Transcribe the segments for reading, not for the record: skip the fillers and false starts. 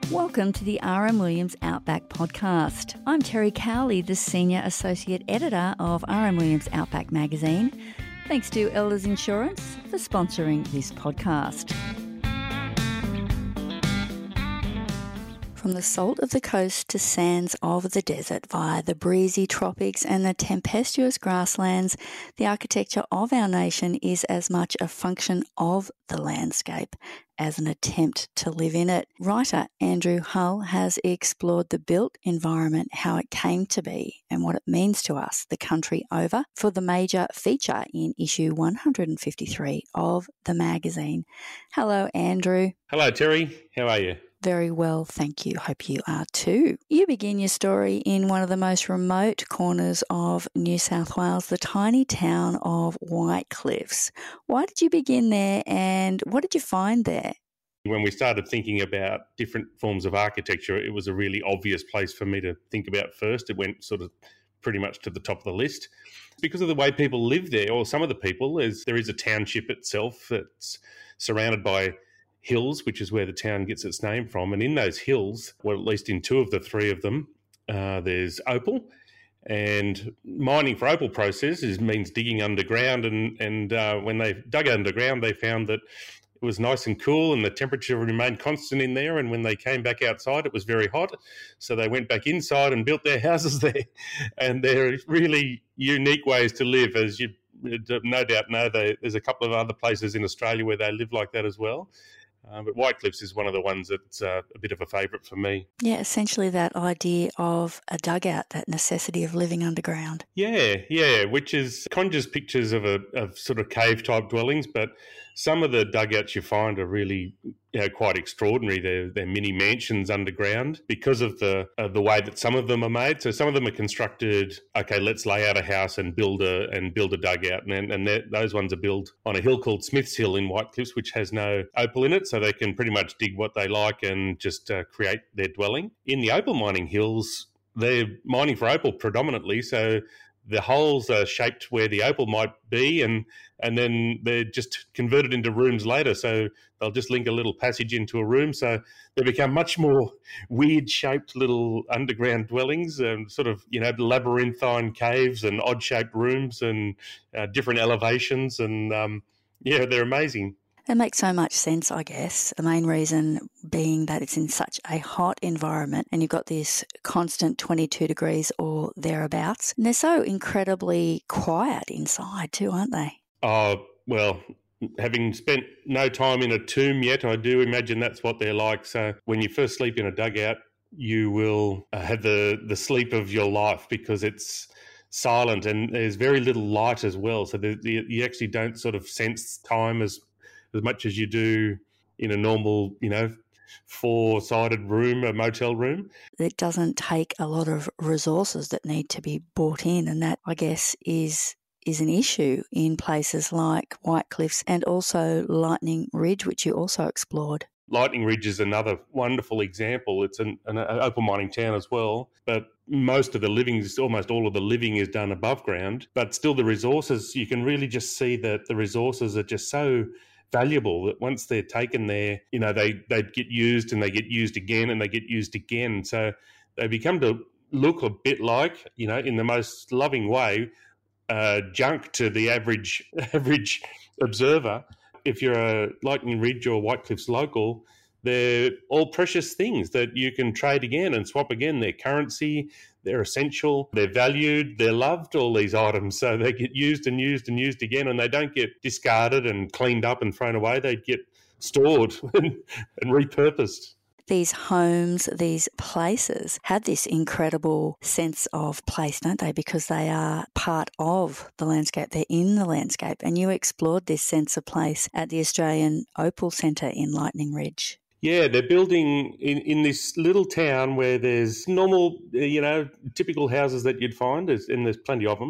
Welcome to the R.M. Williams Outback podcast. I'm Terry Cowley, the Senior Associate Editor of R.M. Williams Outback magazine. Thanks to Elders Insurance for sponsoring this podcast. From the salt of the coast to sands of the desert via the breezy tropics and the tempestuous grasslands, the architecture of our nation is as much a function of the landscape as an attempt to live in it. Writer Andrew Hull has explored the built environment, how it came to be, and what it means to us the country over for the major feature in issue 153 of the magazine. Hello, Andrew. Hello, Terry. How are you? Very well, thank you. Hope you are too. You begin your story in one of the most remote corners of New South Wales, the tiny town of White Cliffs. Why did you begin there and what did you find there? When we started thinking about different forms of architecture, it was a really obvious place for me to think about first. It went sort of pretty much to the top of the list. Because of the way people live there, or some of the people, there is a township itself that's surrounded by hills, which is where the town gets its name from. And in those hills, well, at least in two of the three of them, there's opal. And mining for opal processes means digging underground. And when they dug underground, they found that it was nice and cool and the temperature remained constant in there. And when they came back outside, it was very hot. So they went back inside and built their houses there. And they're really unique ways to live, as you no doubt know. There's a couple of other places in Australia where they live like that as well. But White Cliffs is one of the ones that's a bit of a favourite for me. Yeah, essentially that idea of a dugout, that necessity of living underground. Yeah, which conjures pictures of sort of cave-type dwellings, but some of the dugouts you find are really quite extraordinary. They're mini mansions underground because of the way that some of them are made. So some of them are constructed, okay, let's lay out a house and build a dugout. And those ones are built on a hill called Smith's Hill in White Cliffs, which has no opal in it, so they can pretty much dig what they like and just create their dwelling. In the opal mining hills, they're mining for opal predominantly, so the holes are shaped where the opal might be, and then they're just converted into rooms later. So they'll just link a little passage into a room. So they become much more weird-shaped little underground dwellings, sort of, labyrinthine caves and odd-shaped rooms and different elevations. And, they're amazing. It makes so much sense, I guess. The main reason being that it's in such a hot environment and you've got this constant 22 degrees or thereabouts. And they're so incredibly quiet inside too, aren't they? Oh, well, having spent no time in a tomb yet, I do imagine that's what they're like. So when you first sleep in a dugout, you will have the sleep of your life because it's silent and there's very little light as well. So you actually don't sort of sense time as much as you do in a normal, four-sided room, a motel room. It doesn't take a lot of resources that need to be brought in, and that, I guess, is an issue in places like White Cliffs and also Lightning Ridge, which you also explored. Lightning Ridge is another wonderful example. It's an opal mining town as well, but almost all of the living is done above ground. But still the resources, you can really just see that the resources are just so valuable that once they're taken there, they get used and they get used again and they get used again. So they become to look a bit like, in the most loving way, junk to the average observer. If you're a Lightning Ridge or White Cliffs local, they're all precious things that you can trade again and swap again. They're currency, they're essential, they're valued, they're loved, all these items. So they get used and used and used again, and they don't get discarded and cleaned up and thrown away. They get stored and repurposed. These homes, these places have this incredible sense of place, don't they? Because they are part of the landscape. They're in the landscape. And you explored this sense of place at the Australian Opal Centre in Lightning Ridge. Yeah, they're building in this little town where there's normal, typical houses that you'd find, and there's plenty of them.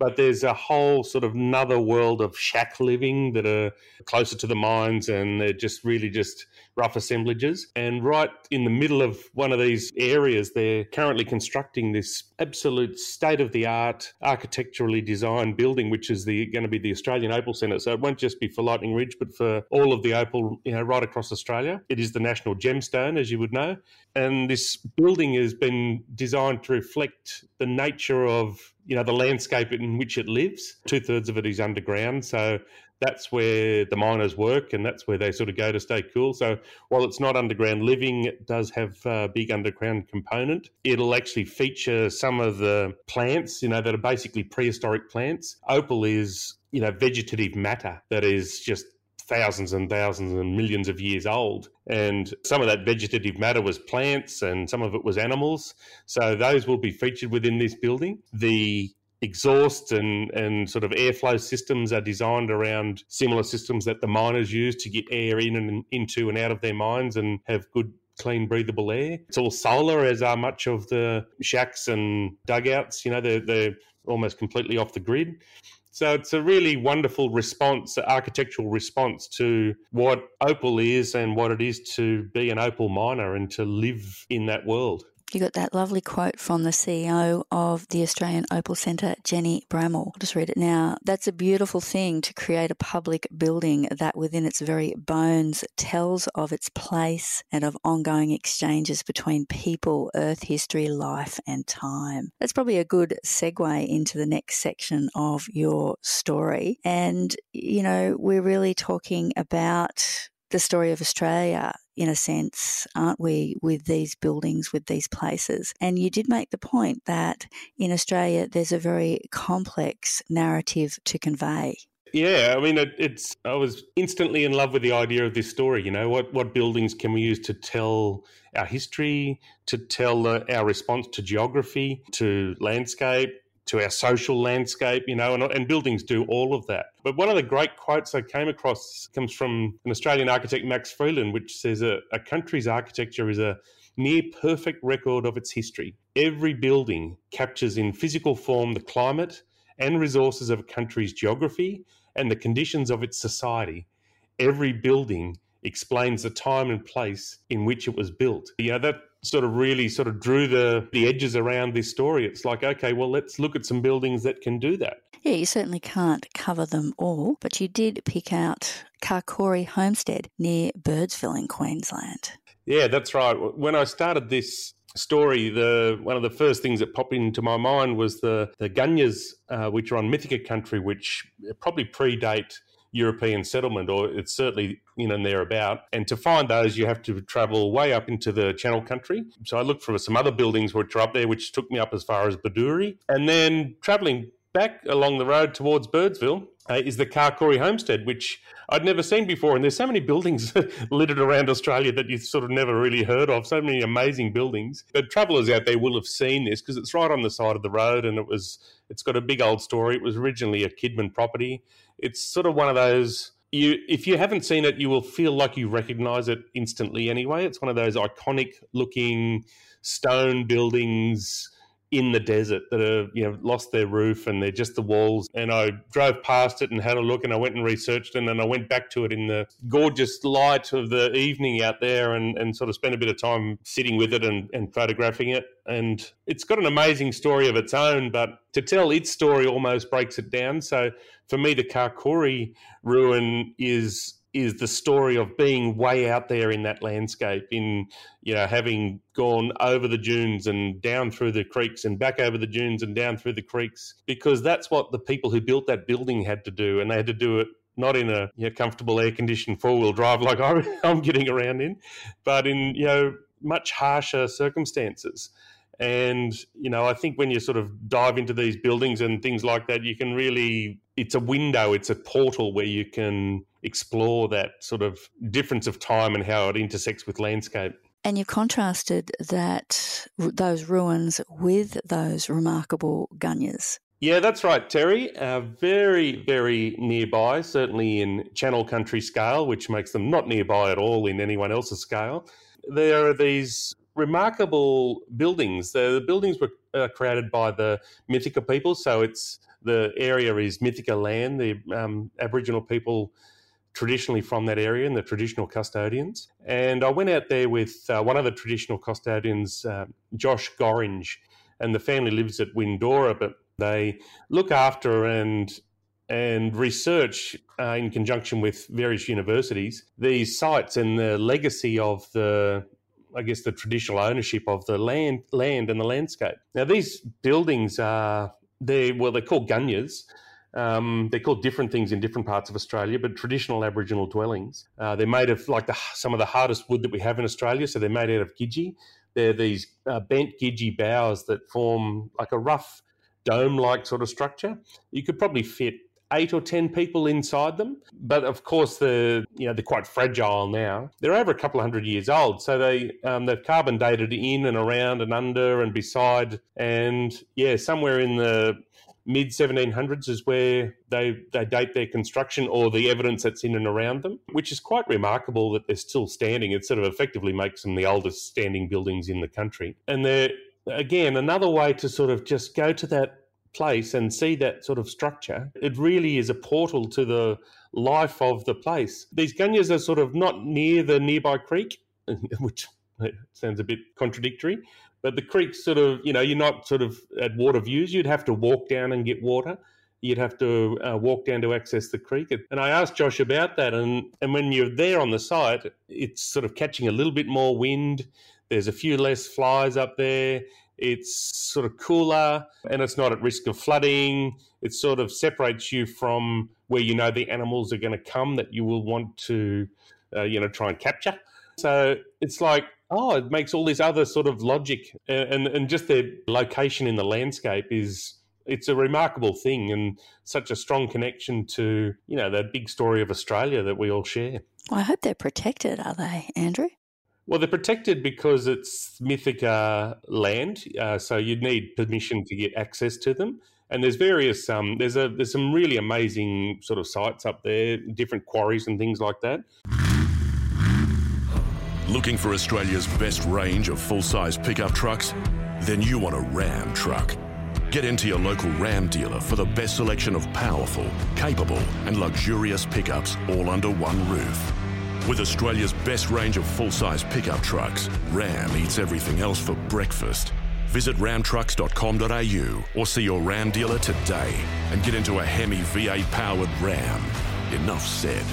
but there's a whole sort of another world of shack living that are closer to the mines, and they're just really just rough assemblages. And right in the middle of one of these areas, they're currently constructing this absolute state-of-the-art, architecturally designed building, which is going to be the Australian Opal Centre. So it won't just be for Lightning Ridge, but for all of the opal, right across Australia. It is the national gemstone, as you would know. And this building has been designed to reflect the nature of, the landscape in which it lives. 2/3 of it is underground. So that's where the miners work, and that's where they sort of go to stay cool. So while it's not underground living, it does have a big underground component. It'll actually feature some of the plants, that are basically prehistoric plants. Opal is, vegetative matter that is just thousands and thousands and millions of years old. And some of that vegetative matter was plants and some of it was animals. So those will be featured within this building. The exhaust and sort of airflow systems are designed around similar systems that the miners use to get air in and into and out of their mines and have good, clean, breathable air. It's all solar, as are much of the shacks and dugouts. They're almost completely off the grid. So it's a really wonderful response, architectural response to what opal is and what it is to be an opal miner and to live in that world. You got that lovely quote from the CEO of the Australian Opal Centre, Jenny Bramall. I'll just read it now. That's a beautiful thing, to create a public building that within its very bones tells of its place and of ongoing exchanges between people, earth, history, life and time. That's probably a good segue into the next section of your story. And, we're really talking about the story of Australia, in a sense, aren't we, with these buildings, with these places? And you did make the point that in Australia there's a very complex narrative to convey. Yeah, I mean, I was instantly in love with the idea of this story. What buildings can we use to tell our history, to tell our response to geography, to landscape, to our social landscape, and buildings do all of that. But one of the great quotes I came across comes from an Australian architect, Max Freeland, which says a country's architecture is a near perfect record of its history. Every building captures in physical form the climate and resources of a country's geography and the conditions of its society. Every building explains the time and place in which it was built. That sort of really sort of drew the edges around this story. It's like, okay, well, let's look at some buildings that can do that. Yeah, you certainly can't cover them all, but you did pick out Karori Homestead near Birdsville in Queensland. Yeah, that's right. When I started this story, one of the first things that popped into my mind was the Gunyahs, which are on Mythica country, which probably predate European settlement, or it's certainly in and thereabout. And to find those, you have to travel way up into the Channel country. So I looked for some other buildings which are up there, which took me up as far as Baduri. And then travelling back along the road towards Birdsville is the Karori Homestead, which I'd never seen before. And there's so many buildings littered around Australia that you've sort of never really heard of, so many amazing buildings. But travellers out there will have seen this because it's right on the side of the road, and it's got a big old story. It was originally a Kidman property. It's sort of one of those, if you haven't seen it, you will feel like you recognise it instantly anyway. It's one of those iconic looking stone buildings in the desert that have lost their roof and they're just the walls. And I drove past it and had a look, and I went and researched it, and then I went back to it in the gorgeous light of the evening out there and sort of spent a bit of time sitting with it and photographing it. And it's got an amazing story of its own, but to tell its story almost breaks it down. So for me, the Karori ruin is the story of being way out there in that landscape, in having gone over the dunes and down through the creeks and back over the dunes and down through the creeks, because that's what the people who built that building had to do, and they had to do it not in a comfortable air-conditioned four-wheel drive like I'm getting around in, but in much harsher circumstances. And, I think when you sort of dive into these buildings and things like that, you can really, it's a window, it's a portal where you can explore that sort of difference of time and how it intersects with landscape. And you've contrasted those ruins with those remarkable gunyahs. Yeah, that's right, Terry. Very, very nearby, certainly in Channel country scale, which makes them not nearby at all in anyone else's scale. There are these remarkable buildings. The buildings were created by the Mythica people. So the area is Mythica land, the Aboriginal people traditionally from that area and the traditional custodians. And I went out there with one of the traditional custodians, Josh Gorringe, and the family lives at Windora, but they look after and research in conjunction with various universities these sites and the legacy of the traditional ownership of the land and the landscape. Now, these buildings they're called gunyahs. They're called different things in different parts of Australia, but traditional Aboriginal dwellings. They're made of some of the hardest wood that we have in Australia, so they're made out of gidgee. They're these bent gidgee boughs that form like a rough dome-like sort of structure. You could probably fit 8 or 10 people inside them, but of course they're quite fragile now. They're over a couple of 100 years old, so they've carbon dated in and around and under and beside, and somewhere in the mid 1700s is where they date their construction or the evidence that's in and around them, which is quite remarkable that they're still standing. It sort of effectively makes them the oldest standing buildings in the country. And they're, again, another way to sort of just go to that place and see that sort of structure. It really is a portal to the life of the place. These gunyahs are sort of not near the nearby creek, which sounds a bit contradictory, but the creek's sort of, you're not sort of at water views. You'd have to walk down and get water. You'd have to walk down to access the creek. And I asked Josh about that, and when you're there on the site, it's sort of catching a little bit more wind. There's a few less flies up there. It's sort of cooler and it's not at risk of flooding. It sort of separates you from where the animals are going to come that you will want to, try and capture. So it's like, it makes all this other sort of logic and just their location in the landscape it's a remarkable thing and such a strong connection to, that big story of Australia that we all share. Well, I hope they're protected, are they, Andrew? Well, they're protected because it's Mythica land, so you'd need permission to get access to them. And there's various, there's some really amazing sort of sites up there, different quarries and things like that. Looking for Australia's best range of full-size pickup trucks? Then you want a Ram truck. Get into your local Ram dealer for the best selection of powerful, capable and luxurious pickups all under one roof. With Australia's best range of full-size pickup trucks, Ram eats everything else for breakfast. Visit ramtrucks.com.au or see your Ram dealer today and get into a Hemi V8-powered Ram. Enough said.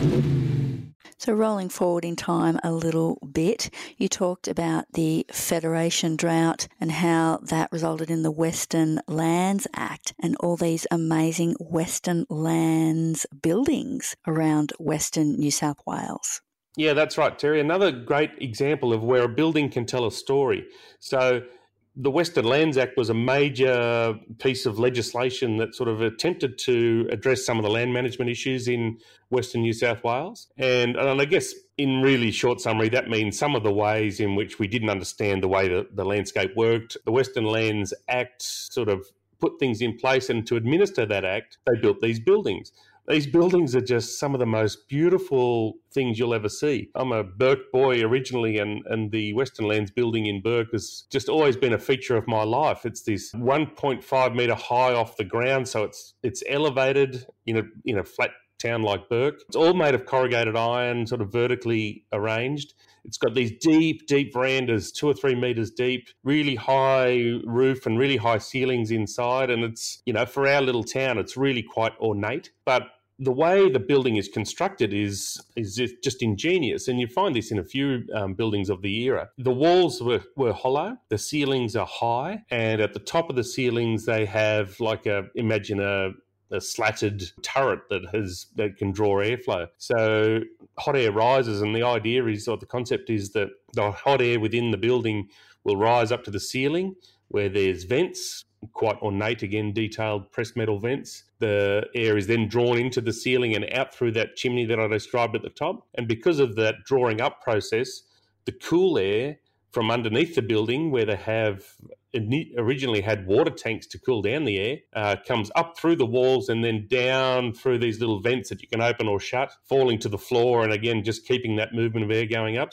So rolling forward in time a little bit, you talked about the Federation drought and how that resulted in the Western Lands Act and all these amazing Western Lands buildings around Western New South Wales. Yeah, that's right, Terry. Another great example of where a building can tell a story. So the Western Lands Act was a major piece of legislation that sort of attempted to address some of the land management issues in Western New South Wales. And I guess in really short summary, that means some of the ways in which we didn't understand the way the landscape worked. The Western Lands Act sort of put things in place, and to administer that act, they built these buildings. These buildings are just some of the most beautiful things you'll ever see. I'm a Bourke boy originally, and the Western Lands building in Bourke has just always been a feature of my life. It's this 1.5 metre high off the ground, so it's elevated in a flat town like Bourke. It's all made of corrugated iron, sort of vertically arranged. It's got these deep, deep verandas, 2 or 3 metres deep, really high roof and really high ceilings inside. And it's, for our little town, it's really quite ornate. But the way the building is constructed is just ingenious. And you find this in a few buildings of the era. The walls were hollow, the ceilings are high, and at the top of the ceilings they have imagine a slatted turret that can draw airflow. So hot air rises, and the idea is, or the concept is, that the hot air within the building will rise up to the ceiling where there's vents, quite ornate, again, detailed pressed metal vents. The air is then drawn into the ceiling and out through that chimney that I described at the top. And because of that drawing up process, the cool air from underneath the building, where they have originally had water tanks to cool down the air, comes up through the walls and then down through these little vents that you can open or shut, falling to the floor, and again, just keeping that movement of air going up. So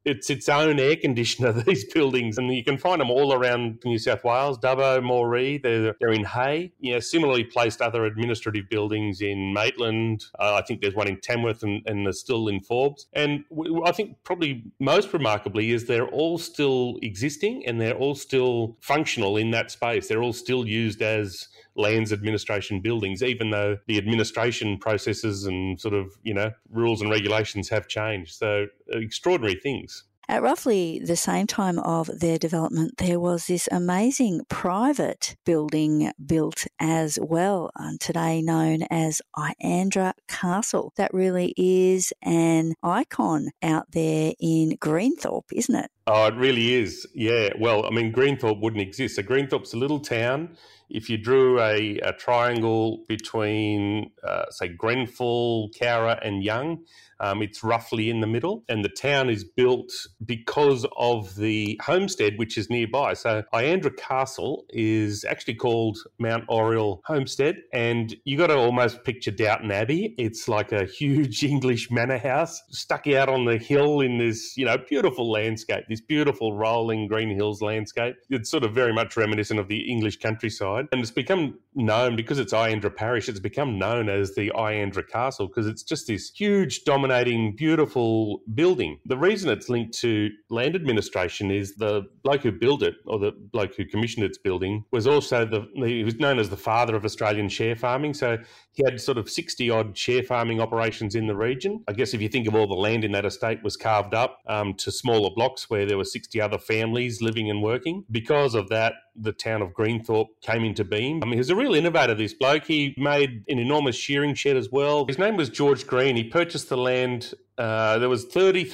it's its own air conditioner, these buildings, and you can find them all around New South Wales, Dubbo, Moree. They're in Hay. Similarly placed other administrative buildings in Maitland. I think there's one in Tamworth and there's still in Forbes. And I think probably most remarkably is they're all still existing and they're all still functional in that space. They're all still used as lands administration buildings, even though the administration processes and sort of, rules and regulations have changed. So extraordinary things. At roughly the same time of their development, there was this amazing private building built as well, today known as Iandra Castle. That really is an icon out there in Greenthorpe, isn't it? Oh, it really is. Yeah. Well, I mean, Greenthorpe wouldn't exist. So Greenthorpe's a little town. If you drew a triangle between, say, Grenfell, Cowra and Young, it's roughly in the middle. And the town is built because of the homestead, which is nearby. So Iandra Castle is actually called Mount Oriel Homestead. And you got to almost picture Downton Abbey. It's like a huge English manor house stuck out on the hill in this, beautiful landscape, this beautiful rolling green hills landscape. It's sort of very much reminiscent of the English countryside. And it's become known, because it's Iandra Parish, it's become known as the Iandra Castle because it's just this huge, dominating, beautiful building. The reason it's linked to land administration is the bloke who built it, or the bloke who commissioned its building, was also he was known as the father of Australian share farming. So he had sort of 60-odd share farming operations in the region. I guess if you think of all the land in that estate was carved up to smaller blocks where there were 60 other families living and working. Because of that, the town of Greenthorpe came into being. I mean, he was a real innovator, this bloke. He made an enormous shearing shed as well. His name was George Green. He purchased the land. There was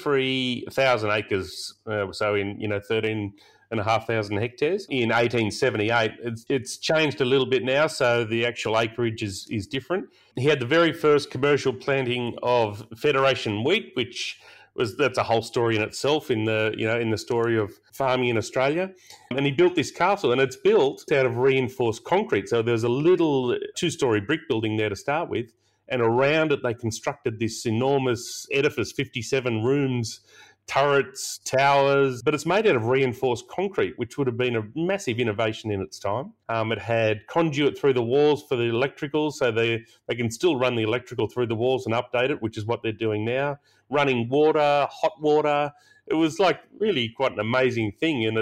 33,000 acres, so in 13,500 hectares in 1878. It's changed a little bit now, so the actual acreage is different. He had the very first commercial planting of Federation wheat, that's a whole story in itself in the story of farming in Australia. And he built this castle, and it's built out of reinforced concrete. So there's a little 2-story brick building there to start with, and around it they constructed this enormous edifice, 57 rooms, turrets, towers, but it's made out of reinforced concrete, which would have been a massive innovation in its time. It had conduit through the walls for the electrical, so they can still run the electrical through the walls and update it, which is what they're doing now. Running water, hot water. It was like really quite an amazing thing, and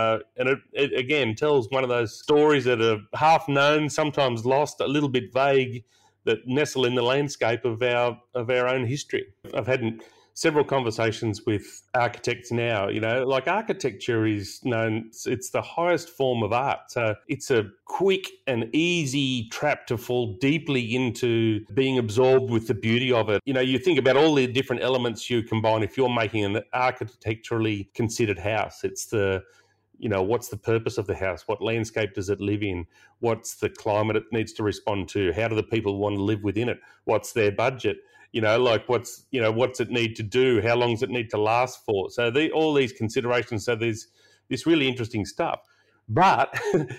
it again tells one of those stories that are half known, sometimes lost, a little bit vague, that nestle in the landscape of our own history. I've had several conversations with architects now. Like architecture is known, it's the highest form of art. So it's a quick and easy trap to fall deeply into being absorbed with the beauty of it. You think about all the different elements you combine if you're making an architecturally considered house. It's what's the purpose of the house? What landscape does it live in? What's the climate it needs to respond to? How do the people want to live within it? What's their budget? What's it need to do? How long does it need to last for? So all these considerations. So there's this really interesting stuff. But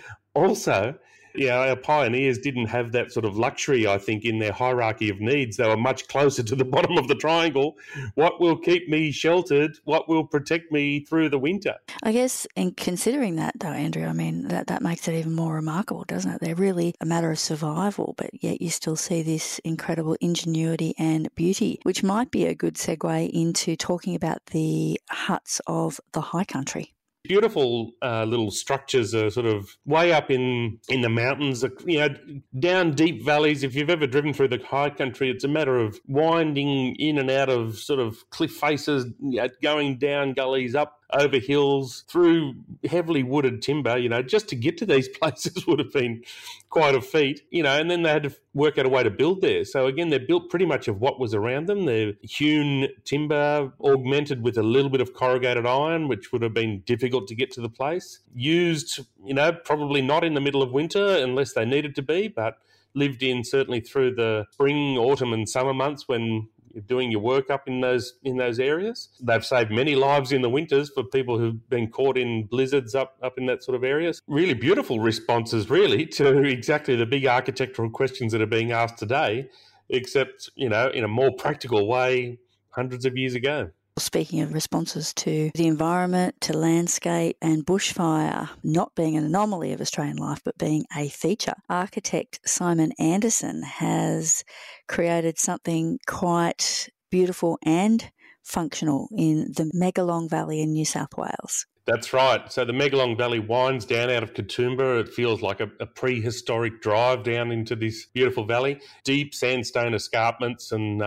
also, our pioneers didn't have that sort of luxury, I think, in their hierarchy of needs. They were much closer to the bottom of the triangle. What will keep me sheltered? What will protect me through the winter? I guess in considering that, though, Andrew, I mean, that makes it even more remarkable, doesn't it? They're really a matter of survival, but yet you still see this incredible ingenuity and beauty, which might be a good segue into talking about the huts of the high country. Beautiful little structures are sort of way up in the mountains, down deep valleys. If you've ever driven through the high country, it's a matter of winding in and out of sort of cliff faces, going down gullies, up over hills, through heavily wooded timber, just to get to these places would have been quite a feat, and then they had to work out a way to build there. So again, they're built pretty much of what was around them. They're hewn timber, augmented with a little bit of corrugated iron, which would have been difficult to get to the place. Used, probably not in the middle of winter unless they needed to be, but lived in certainly through the spring, autumn and summer months when you're doing your work up in those areas. They've saved many lives in the winters for people who've been caught in blizzards up in that sort of areas. Really beautiful responses, really, to exactly the big architectural questions that are being asked today, except, in a more practical way hundreds of years ago. Speaking of responses to the environment, to landscape and bushfire not being an anomaly of Australian life but being a feature, architect Simon Anderson has created something quite beautiful and functional in the Megalong Valley in New South Wales. That's right. So the Megalong Valley winds down out of Katoomba. It feels like a prehistoric drive down into this beautiful valley. Deep sandstone escarpments and,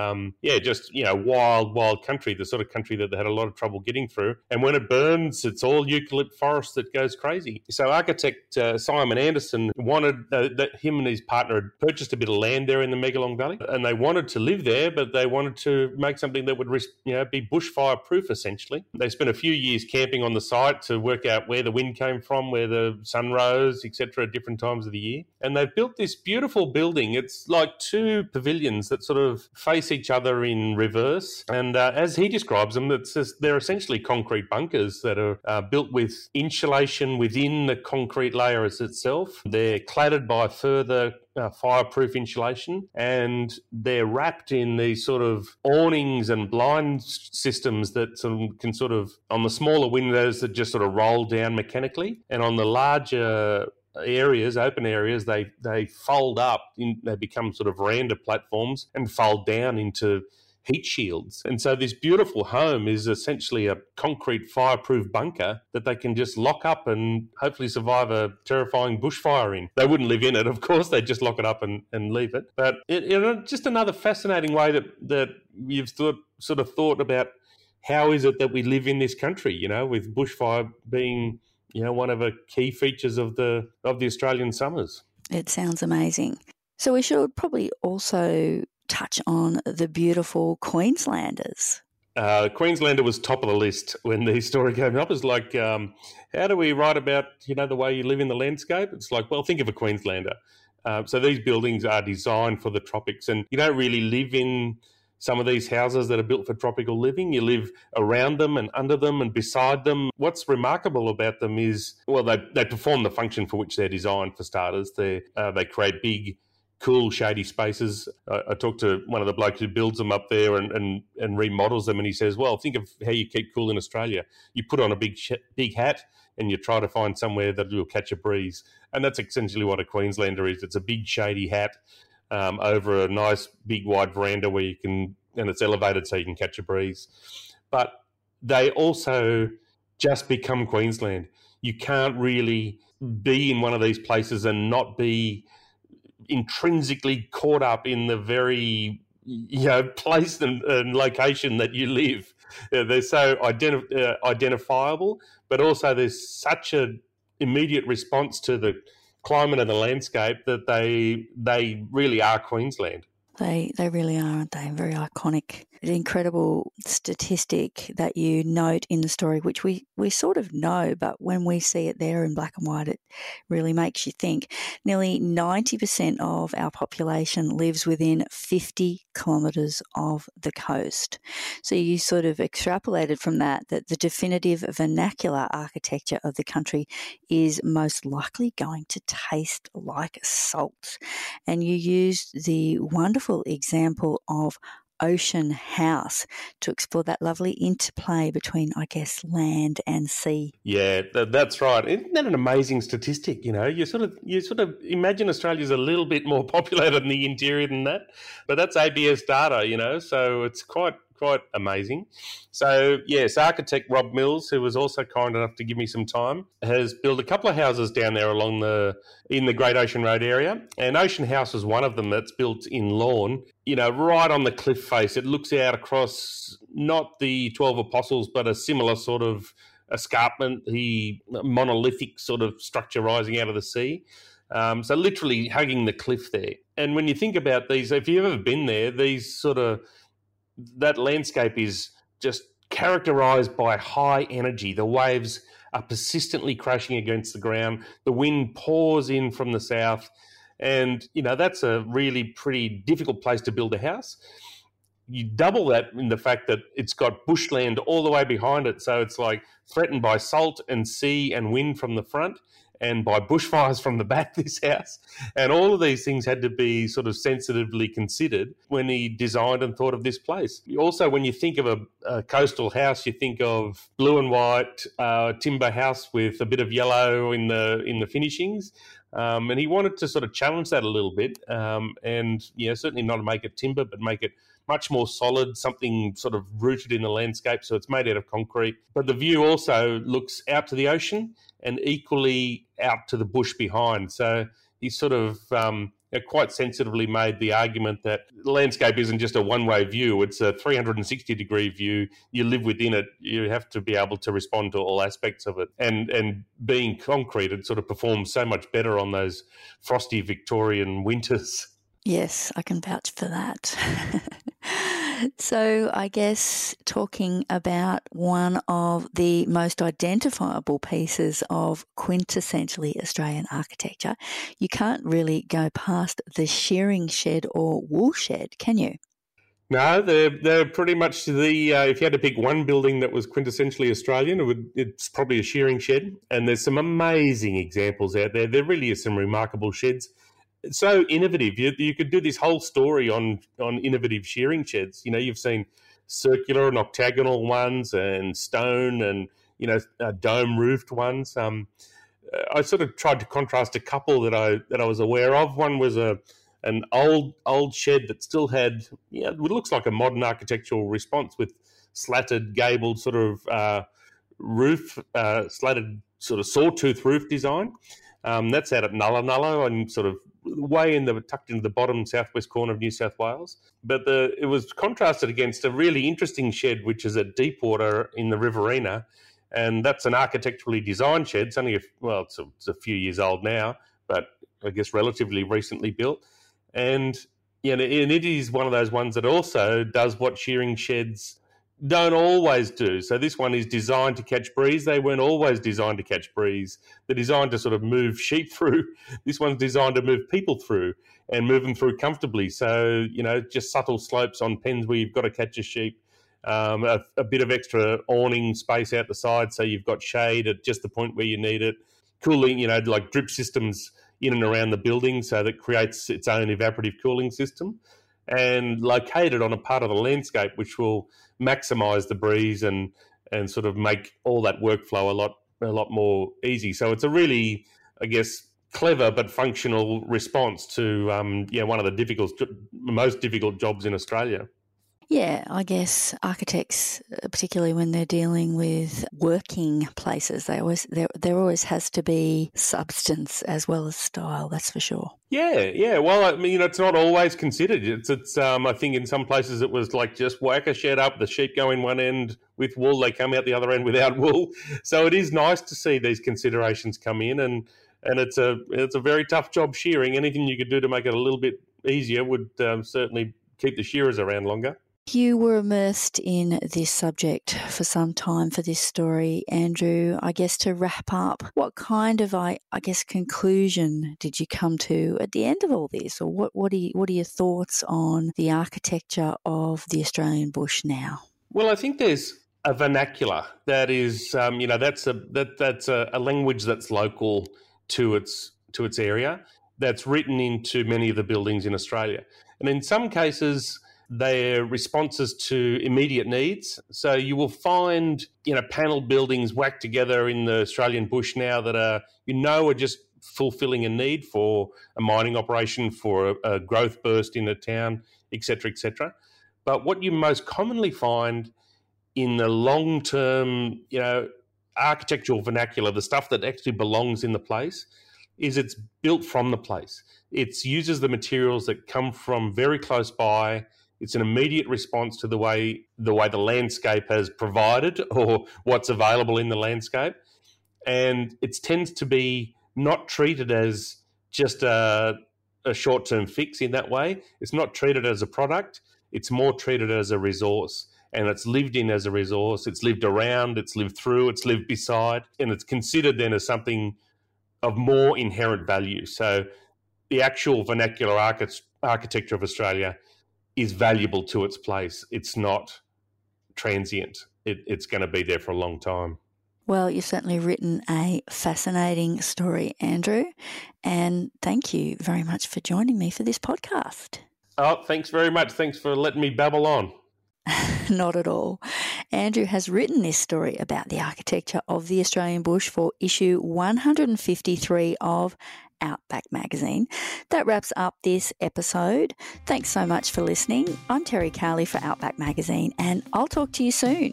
wild country, the sort of country that they had a lot of trouble getting through. And when it burns, it's all eucalypt forest that goes crazy. So architect Simon Anderson wanted that him and his partner had purchased a bit of land there in the Megalong Valley, and they wanted to live there, but they wanted to make something that would be bushfire proof, essentially. They spent a few years camping on the site to work out where the wind came from, where the sun rose, etc., at different times of the year. And they've built this beautiful building. It's like two pavilions that sort of face each other in reverse. And as he describes them, they're essentially concrete bunkers that are built with insulation within the concrete layer itself. They're cladded by further fireproof insulation, and they're wrapped in these sort of awnings and blind systems that can sort of, on the smaller windows that just sort of roll down mechanically, and on the larger areas, open areas, they fold up, they become sort of veranda platforms and fold down into heat shields. And so this beautiful home is essentially a concrete fireproof bunker that they can just lock up and hopefully survive a terrifying bushfire in. They wouldn't live in it, of course. They'd just lock it up and leave it. But just another fascinating way that you've sort of thought about how is it that we live in this country, with bushfire being, one of the key features of the Australian summers. It sounds amazing. So we should probably also touch on the beautiful Queenslanders. Queenslander was top of the list when the story came up. It's like, how do we write about, the way you live in the landscape? It's like, well, think of a Queenslander. So these buildings are designed for the tropics, and you don't really live in some of these houses that are built for tropical living. You live around them and under them and beside them. What's remarkable about them is, well, they perform the function for which they're designed, for starters. They create big, cool, shady spaces. I talked to one of the blokes who builds them up there and remodels them, and he says, well, think of how you keep cool in Australia. You put on a big hat and you try to find somewhere that you'll catch a breeze. And that's essentially what a Queenslander is. It's a big, shady hat over a nice, big, wide veranda where you can, and it's elevated so you can catch a breeze. But they also just become Queensland. You can't really be in one of these places and not be intrinsically caught up in the very place and location that you live. They're so identifiable, but also there's such an immediate response to the climate and the landscape that they really are Queensland. They really are, aren't they? Very iconic. An incredible statistic that you note in the story, which we sort of know, but when we see it there in black and white, it really makes you think. Nearly 90% of our population lives within 50 kilometres of the coast. So you sort of extrapolated from that the definitive vernacular architecture of the country is most likely going to taste like salt. And you used the wonderful example of Ocean House to explore that lovely interplay between, I guess, land and sea. Yeah, that's right. Isn't that an amazing statistic? You sort of imagine Australia's a little bit more populated in the interior than that, but that's ABS data, so it's quite amazing. So, yes, architect Rob Mills, who was also kind enough to give me some time, has built a couple of houses down there in the Great Ocean Road area. And Ocean House is one of them that's built in Lorne, right on the cliff face. It looks out across not the 12 Apostles, but a similar sort of escarpment, the monolithic sort of structure rising out of the sea. So literally hugging the cliff there. And when you think about these, if you've ever been there, that landscape is just characterised by high energy. The waves are persistently crashing against the ground. The wind pours in from the south. And, that's a really pretty difficult place to build a house. You double that in the fact that it's got bushland all the way behind it. So it's like threatened by salt and sea and wind from the front. and by bushfires from the back of this house. And all of these things had to be sort of sensitively considered when he designed and thought of this place. Also, when you think of a coastal house, you think of blue and white timber house with a bit of yellow in the finishings. And he wanted to sort of challenge that a little bit, and certainly not make it timber, but make it much more solid, something sort of rooted in the landscape. So it's made out of concrete. But the view also looks out to the ocean and equally out to the bush behind. So he sort of quite sensitively made the argument that the landscape isn't just a one-way view. It's a 360-degree view. You live within it. You have to be able to respond to all aspects of it. And being concrete, it sort of performs so much better on those frosty Victorian winters. Yes, I can vouch for that. So I guess talking about one of the most identifiable pieces of quintessentially Australian architecture, you can't really go past the shearing shed or wool shed, can you? No, they're pretty much if you had to pick one building that was quintessentially Australian, it's probably a shearing shed. And there's some amazing examples out there. There really is some remarkable sheds. It's so innovative. You could do this whole story on innovative shearing sheds. You've seen circular and octagonal ones, and stone, and dome roofed ones. I sort of tried to contrast a couple that I was aware of. One was an old shed that still had it looks like a modern architectural response with slatted gabled sort of roof, slatted sort of sawtooth roof design. That's out at Nulla Nulla and sort of tucked into the bottom southwest corner of New South Wales. But it was contrasted against a really interesting shed, which is at Deepwater in the Riverina, and that's an architecturally designed shed. It's only it's a few years old now, but I guess relatively recently built. And and it is one of those ones that also does what shearing sheds don't always do. So this one is designed to catch breeze. They weren't always designed to catch breeze. They're designed to sort of move sheep through. This one's designed to move people through and move them through comfortably. So, just subtle slopes on pens where you've got to catch a sheep, a bit of extra awning space out the side so you've got shade at just the point where you need it. Cooling, like drip systems in and around the building so that creates its own evaporative cooling system, and located on a part of the landscape which will maximise the breeze and sort of make all that workflow a lot more easy. So it's a really, I guess, clever but functional response to one of the most difficult jobs in Australia. Yeah, I guess architects, particularly when they're dealing with working places, there always has to be substance as well as style. That's for sure. Yeah. Well, I mean, it's not always considered. It's I think in some places it was like just whack a shed up, the sheep go in one end with wool, they come out the other end without wool. So it is nice to see these considerations come in, and it's a very tough job shearing. Anything you could do to make it a little bit easier would certainly keep the shearers around longer. You were immersed in this subject for some time for this story, Andrew. I guess to wrap up, what kind of, I guess, conclusion did you come to at the end of all this? Or what are your thoughts on the architecture of the Australian bush now? Well, I think there's a vernacular that is, that's a language that's local to its area, that's written into many of the buildings in Australia. And in some cases, they're responses to immediate needs. So you will find, panelled buildings whacked together in the Australian bush now that are just fulfilling a need for a mining operation, for a growth burst in a town, et cetera, et cetera. But what you most commonly find in the long-term, architectural vernacular, the stuff that actually belongs in the place, is it's built from the place. It uses the materials that come from very close by. It's an immediate response to the way the landscape has provided or what's available in the landscape. And it tends to be not treated as just a short-term fix in that way. It's not treated as a product. It's more treated as a resource. And it's lived in as a resource. It's lived around, it's lived through, it's lived beside. And it's considered then as something of more inherent value. So the actual vernacular architecture of Australia is valuable to its place. It's not transient. It's going to be there for a long time. Well, you've certainly written a fascinating story, Andrew, and thank you very much for joining me for this podcast. Oh, thanks very much. Thanks for letting me babble on. Not at all. Andrew has written this story about the architecture of the Australian bush for issue 153 of Outback Magazine. That wraps up this episode. Thanks so much for listening. I'm Terry Carley for Outback Magazine, and I'll talk to you soon.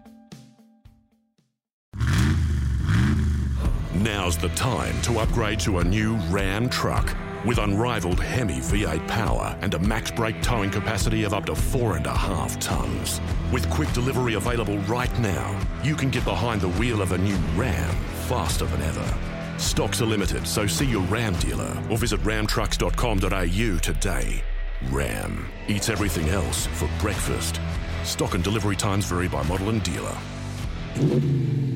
Now's the time to upgrade to a new Ram truck. With unrivaled Hemi V8 power and a max brake towing capacity of up to 4.5 tonnes. With quick delivery available right now, you can get behind the wheel of a new Ram faster than ever. Stocks are limited, so see your Ram dealer or visit ramtrucks.com.au today. Ram eats everything else for breakfast. Stock and delivery times vary by model and dealer.